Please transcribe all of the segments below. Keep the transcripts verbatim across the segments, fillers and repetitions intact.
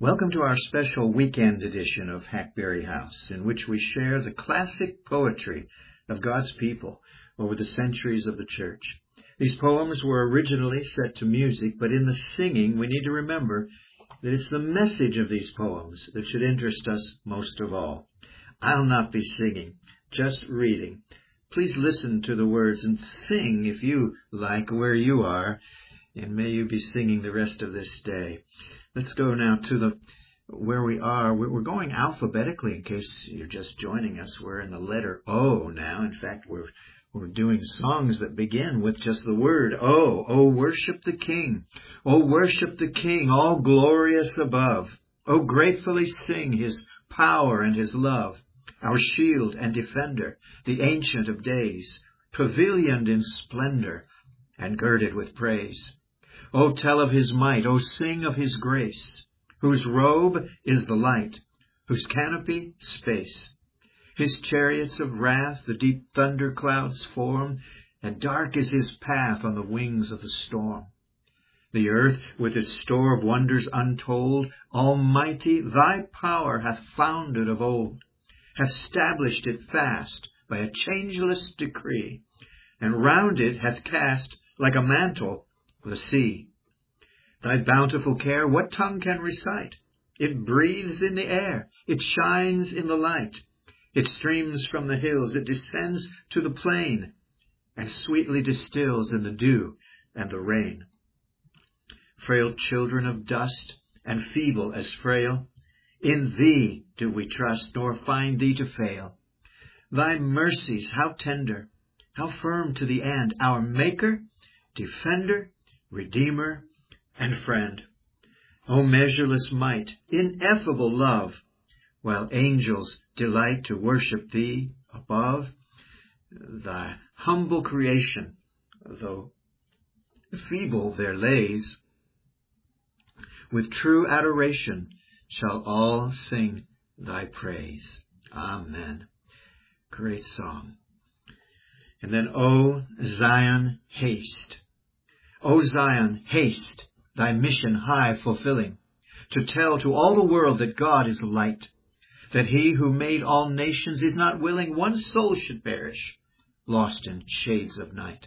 Welcome to our special weekend edition of Hackberry House, in which we share the classic poetry of God's people over the centuries of the church. These poems were originally set to music, but in the singing we need to remember that it's the message of these poems that should interest us most of all. I'll not be singing, just reading. Please listen to the words and sing if you like where you are, and may you be singing the rest of this day. Let's go now to the where we are. We're going alphabetically in case you're just joining us. We're in the letter O now. In fact, we're we're doing songs that begin with just the word O. O, worship the King. O, worship the King, all glorious above. O, gratefully sing his power and his love, our shield and defender, the Ancient of Days, pavilioned in splendor and girded with praise. O tell of his might, O sing of his grace, whose robe is the light, whose canopy space. His chariots of wrath the deep thunder clouds form, and dark is his path on the wings of the storm. The earth with its store of wonders untold, Almighty, thy power hath founded of old, hath stablished it fast by a changeless decree, and round it hath cast like a mantle the sea. Thy bountiful care what tongue can recite? It breathes in the air, it shines in the light, it streams from the hills, it descends to the plain, and sweetly distills in the dew and the rain. Frail children of dust, and feeble as frail, in thee do we trust, nor find thee to fail. Thy mercies how tender, how firm to the end, our Maker, Defender, Redeemer, and Friend. O measureless might, ineffable love, while angels delight to worship thee above, thy humble creation, though feeble their lays, with true adoration shall all sing thy praise. Amen. Great song. And then, O Zion, haste. O Zion, haste, thy mission high fulfilling, to tell to all the world that God is light, that he who made all nations is not willing one soul should perish, lost in shades of night.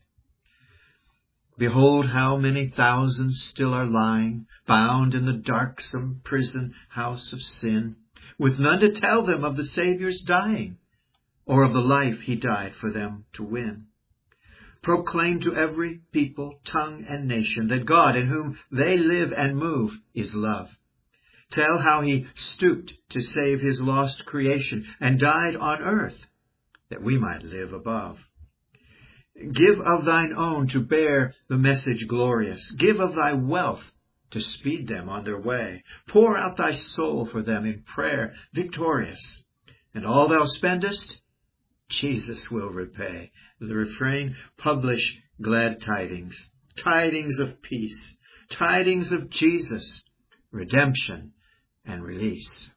Behold how many thousands still are lying, bound in the darksome prison house of sin, with none to tell them of the Saviour's dying, or of the life he died for them to win. Proclaim to every people, tongue, and nation that God, in whom they live and move, is love. Tell how he stooped to save his lost creation and died on earth that we might live above. Give of thine own to bear the message glorious. Give of thy wealth to speed them on their way. Pour out thy soul for them in prayer victorious. And all thou spendest, Jesus will repay. The refrain, publish glad tidings, tidings of peace, tidings of Jesus, redemption and release.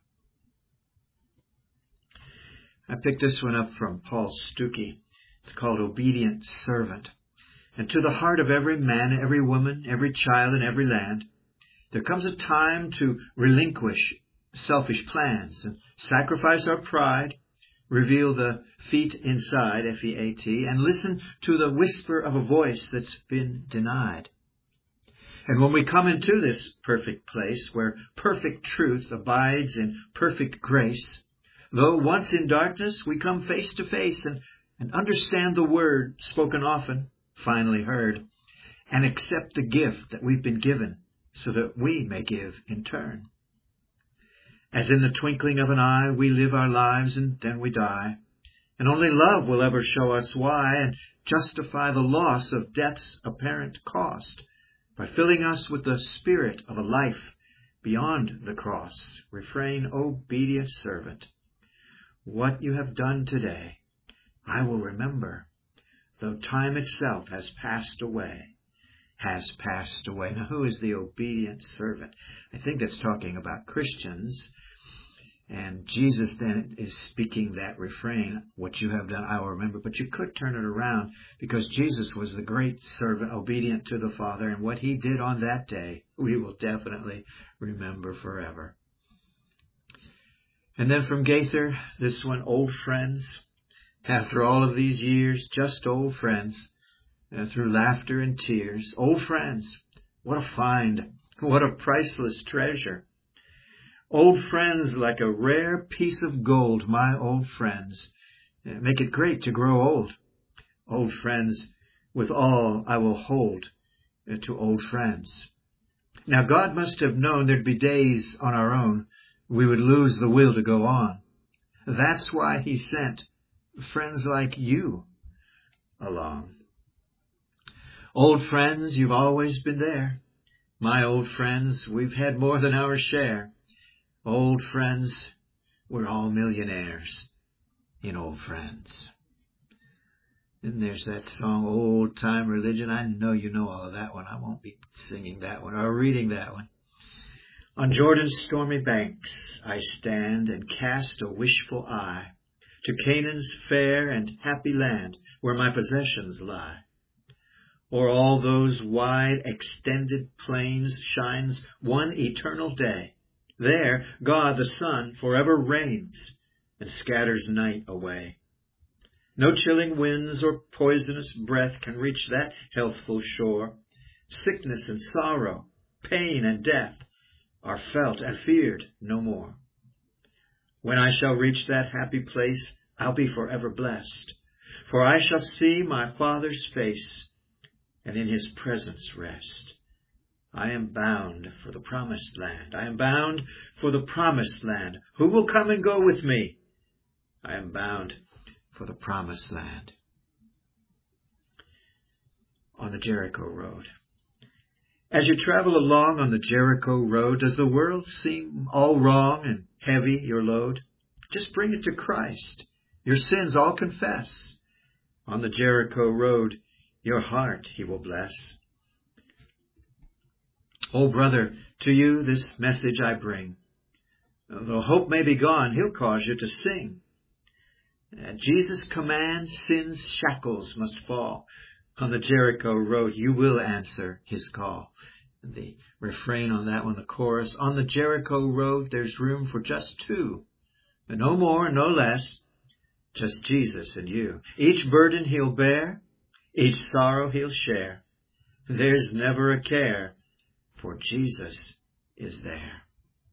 I picked this one up from Paul Stuckey. It's called Obedient Servant. And to the heart of every man, every woman, every child in every land, there comes a time to relinquish selfish plans and sacrifice our pride, reveal the feet inside, F E A T, and listen to the whisper of a voice that's been denied. And when we come into this perfect place where perfect truth abides in perfect grace, though once in darkness, we come face to face and, and understand the word spoken often, finally heard, and accept the gift that we've been given so that we may give in turn. As in the twinkling of an eye, we live our lives and then we die. And only love will ever show us why and justify the loss of death's apparent cost by filling us with the spirit of a life beyond the cross. Refrain, obedient servant. What you have done today, I will remember, though time itself has passed away. Has passed away. Now, who is the obedient servant? I think that's talking about Christians. And Jesus then is speaking that refrain, what you have done, I will remember. But you could turn it around, because Jesus was the great servant, obedient to the Father. And what he did on that day, we will definitely remember forever. And then from Gaither, this one, old friends. After all of these years, just old friends. Uh, through laughter and tears. Old friends. What a find. What a priceless treasure. Old friends like a rare piece of gold, my old friends. Uh, make it great to grow old. Old friends, with all I will hold uh, to old friends. Now God must have known there'd be days on our own we would lose the will to go on. That's why he sent friends like you along. Old friends, you've always been there. My old friends, we've had more than our share. Old friends, we're all millionaires in old friends. And there's that song, Old Time Religion. I know you know all of that one. I won't be singing that one or reading that one. On Jordan's stormy banks I stand and cast a wishful eye to Canaan's fair and happy land where my possessions lie. O'er all those wide extended plains shines one eternal day. There God the Son forever reigns and scatters night away. No chilling winds or poisonous breath can reach that healthful shore. Sickness and sorrow, pain and death are felt and feared no more. When I shall reach that happy place, I'll be forever blessed, for I shall see my Father's face and in his presence rest. I am bound for the promised land. I am bound for the promised land. Who will come and go with me? I am bound for the promised land. On the Jericho Road. As you travel along on the Jericho Road, does the world seem all wrong and heavy, your load? Just bring it to Christ. Your sins all confess. On the Jericho Road, your heart he will bless. Oh, brother, to you this message I bring. Though hope may be gone, he'll cause you to sing. At Jesus' command, sin's shackles must fall. On the Jericho Road, you will answer his call. And the refrain on that one, the chorus, on the Jericho Road, there's room for just two. No more, no less, just Jesus and you. Each burden he'll bear, each sorrow he'll share. There's never a care, for Jesus is there.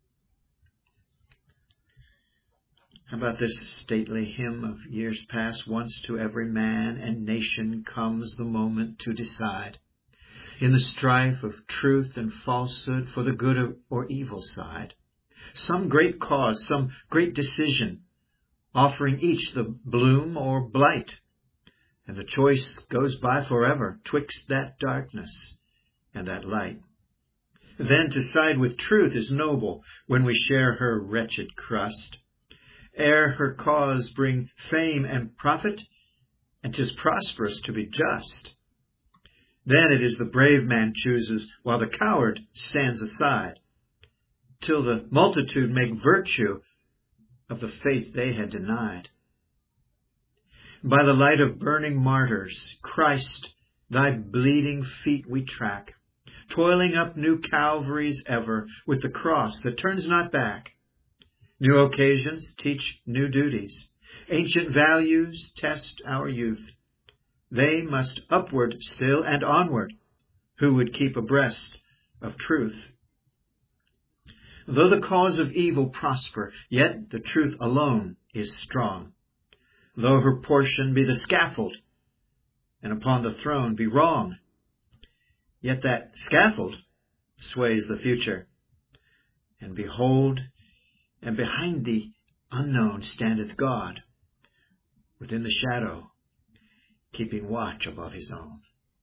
How about this stately hymn of years past? Once to every man and nation comes the moment to decide, in the strife of truth and falsehood, for the good or evil side. Some great cause, some great decision, offering each the bloom or blight. And the choice goes by forever twixt that darkness and that light. Then to side with truth is noble when we share her wretched crust. Ere her cause bring fame and profit, and 'tis prosperous to be just. Then it is the brave man chooses, while the coward stands aside, till the multitude make virtue of the faith they had denied. By the light of burning martyrs, Christ, thy bleeding feet we track, toiling up new Calvaries ever, with the cross that turns not back. New occasions teach new duties. Ancient values test our youth. They must upward still and onward, who would keep abreast of truth. Though the cause of evil prosper, yet the truth alone is strong. Though her portion be the scaffold, and upon the throne be wrong, yet that scaffold sways the future. And behold, and behind the unknown standeth God, within the shadow, keeping watch above his own.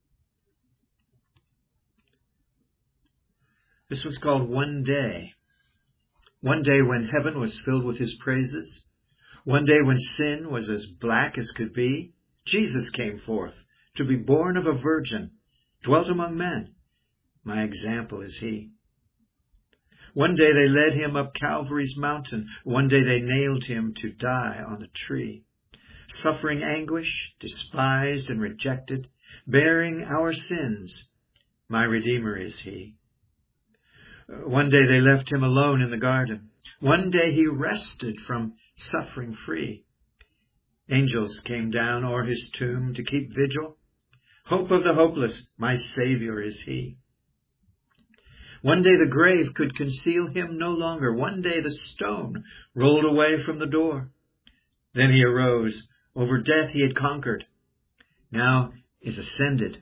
This was called One Day. One day when heaven was filled with his praises. One day when sin was as black as could be. Jesus came forth to be born of a virgin, dwelt among men. My example is he. One day they led him up Calvary's mountain. One day they nailed him to die on the tree. Suffering anguish, despised and rejected, bearing our sins, my Redeemer is he. One day they left him alone in the garden. One day he rested from suffering free. Angels came down o'er his tomb to keep vigil. Hope of the hopeless, my Savior is he. One day the grave could conceal him no longer. One day the stone rolled away from the door. Then he arose. Over death he had conquered. Now is ascended,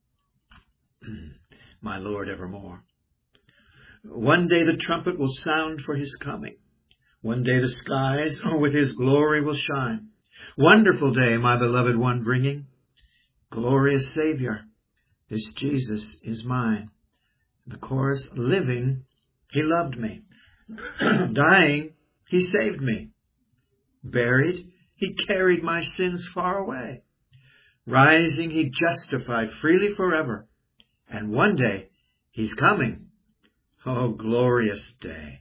my Lord evermore. One day the trumpet will sound for his coming. One day the skies with his glory will shine. Wonderful day, my beloved one bringing. Glorious Savior, this Jesus is mine. The chorus, living, he loved me. Dying, he saved me. Buried, he carried my sins far away. Rising, he justified freely forever. And one day, he's coming. Oh, glorious day.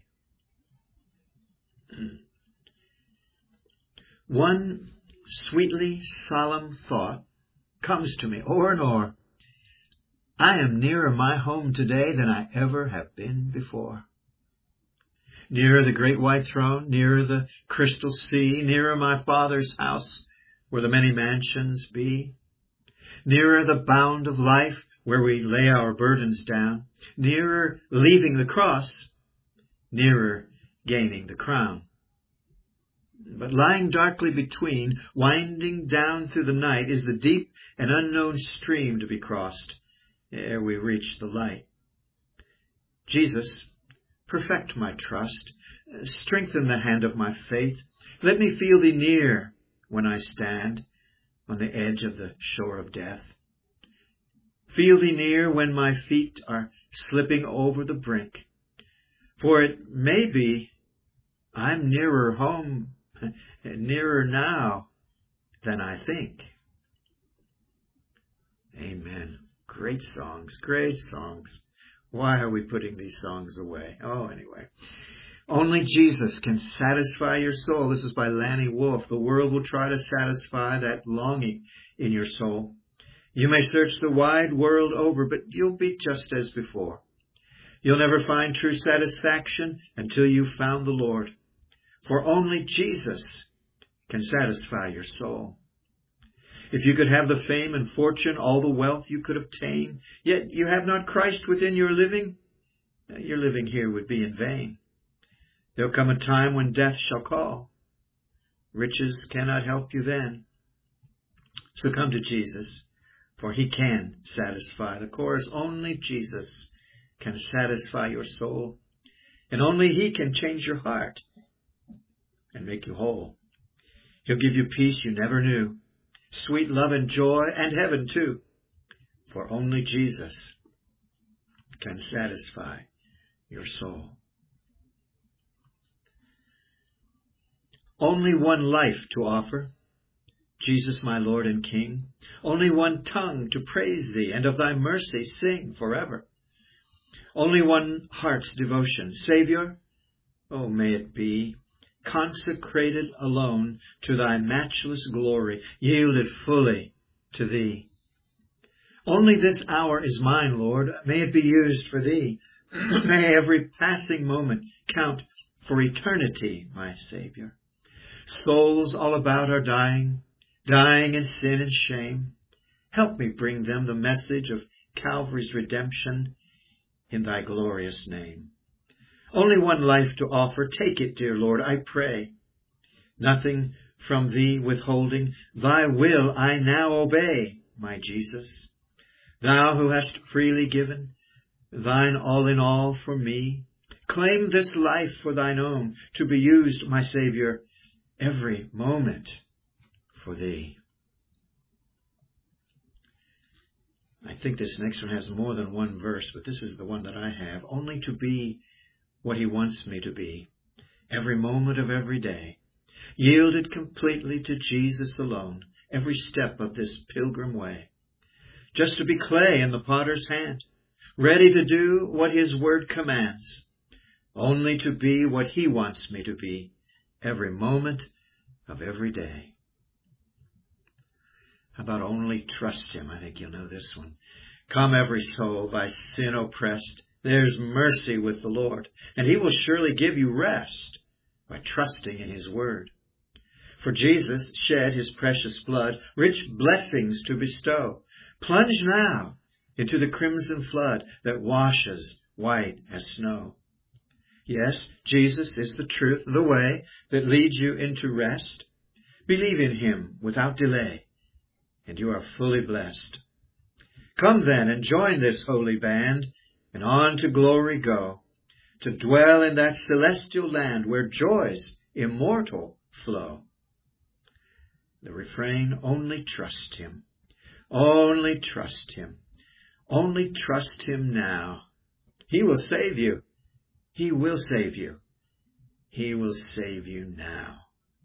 One sweetly solemn thought comes to me o'er and o'er. I am nearer my home today than I ever have been before. Nearer the great white throne, nearer the crystal sea, nearer my Father's house where the many mansions be. Nearer the bound of life where we lay our burdens down. Nearer leaving the cross, nearer gaining the crown. But lying darkly between, winding down through the night, is the deep and unknown stream to be crossed ere we reach the light. Jesus, perfect my trust, strengthen the hand of my faith. Let me feel thee near when I stand on the edge of the shore of death. Feel thee near when my feet are slipping over the brink. For it may be I'm nearer home, nearer now than I think. Amen. Great songs, great songs. Why are we putting these songs away? Oh, anyway. Only Jesus can satisfy your soul. This is by Lanny Wolf. The world will try to satisfy that longing in your soul. You may search the wide world over, but you'll be just as before. You'll never find true satisfaction until you've found the Lord. For only Jesus can satisfy your soul. If you could have the fame and fortune, all the wealth you could obtain, yet you have not Christ within your living, your living here would be in vain. There'll come a time when death shall call. Riches cannot help you then. So come to Jesus, for he can satisfy. The chorus, only Jesus can satisfy your soul, and only he can change your heart and make you whole. He'll give you peace you never knew, sweet love and joy and heaven too, for only Jesus can satisfy your soul. Only one life to offer, Jesus my Lord and King. Only one tongue to praise thee and of thy mercy sing forever. Only one heart's devotion, Savior, oh may it be, consecrated alone to thy matchless glory, yielded fully to thee. Only this hour is mine, Lord, may it be used for thee. May every passing moment count for eternity, my Savior. Souls all about are dying, dying in sin and shame. Help me bring them the message of Calvary's redemption in thy glorious name. Only one life to offer, take it, dear Lord, I pray. Nothing from thee withholding, thy will I now obey, my Jesus. Thou who hast freely given, thine all in all for me, claim this life for thine own, to be used, my Savior, every moment for thee. I think this next one has more than one verse, but this is the one that I have. Only to be what he wants me to be, every moment of every day, yielded completely to Jesus alone, every step of this pilgrim way. Just to be clay in the potter's hand, ready to do what his word commands, only to be what he wants me to be, every moment of every day. How about only trust him? I think you'll know this one. Come every soul by sin oppressed, there's mercy with the Lord, and he will surely give you rest. by trusting in his word. For Jesus shed his precious blood, rich blessings to bestow. Plunge now into the crimson flood that washes white as snow. Yes, Jesus is the truth, the way that leads you into rest. Believe in him without delay, and you are fully blessed. Come then and join this holy band, and on to glory go, to dwell in that celestial land where joys immortal flow. The refrain, only trust him, only trust him, only trust him now. He will save you. He will save you. He will save you now.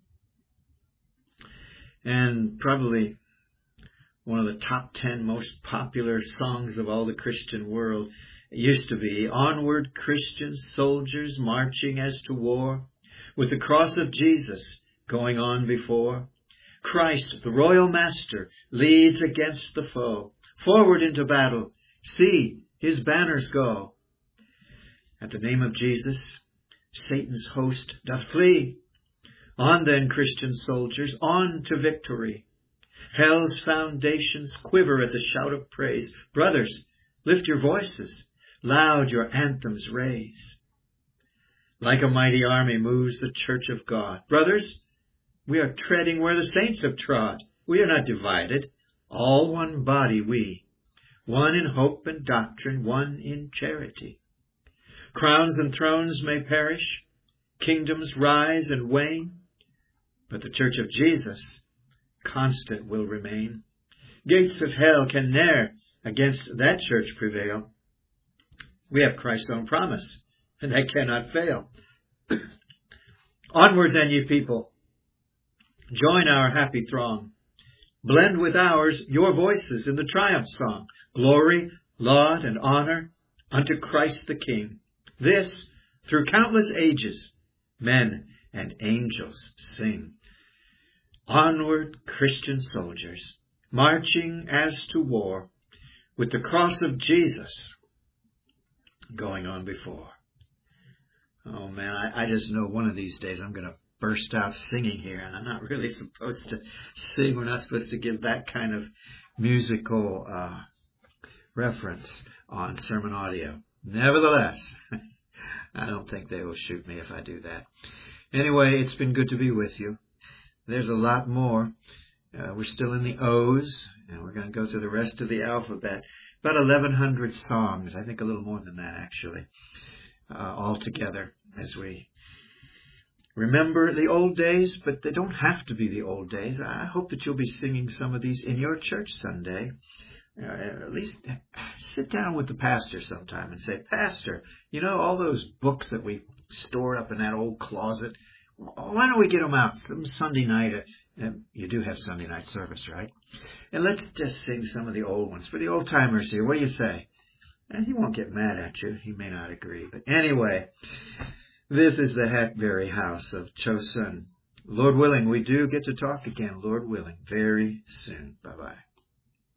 And probably one of the top ten most popular songs of all the Christian world used to be, onward Christian soldiers marching as to war, with the cross of Jesus going on before. Christ, the royal master, leads against the foe. Forward into battle, see his banners go. At the name of Jesus, Satan's host doth flee. On then, Christian soldiers, on to victory. Hell's foundations quiver at the shout of praise. Brothers, lift your voices, loud your anthems raise. Like a mighty army moves the church of God. Brothers, we are treading where the saints have trod. We are not divided, all one body we, one in hope and doctrine, one in charity. Crowns and thrones may perish, kingdoms rise and wane, but the church of Jesus constant will remain. Gates of hell can ne'er against that church prevail. We have Christ's own promise, and that cannot fail. Onward then, ye people, join our happy throng. Blend with ours your voices in the triumph song. Glory, laud, and honor unto Christ the King. This, through countless ages, men and angels sing. Onward, Christian soldiers, marching as to war, with the cross of Jesus going on before. Oh man, I, I just know one of these days I'm going to burst out singing here, and I'm not really supposed to sing. We're not supposed to give that kind of musical uh, reference on sermon audio. Nevertheless, I don't think they will shoot me if I do that. Anyway, it's been good to be with you. There's a lot more. Uh, we're still in the O's, and we're going to go through the rest of the alphabet. About eleven hundred songs, I think a little more than that actually, uh, all together as we remember the old days, but they don't have to be the old days. I hope that you'll be singing some of these in your church Sunday. Uh, at least sit down with the pastor sometime and say, Pastor, you know, all those books that we stored up in that old closet, why don't we get them out some Sunday night? Uh, you do have Sunday night service, right? And let's just sing some of the old ones for the old timers here. What do you say? And he won't get mad at you. He may not agree. But anyway, this is the Hackberry House of Chosun. Lord willing, we do get to talk again, Lord willing, very soon. Bye-bye.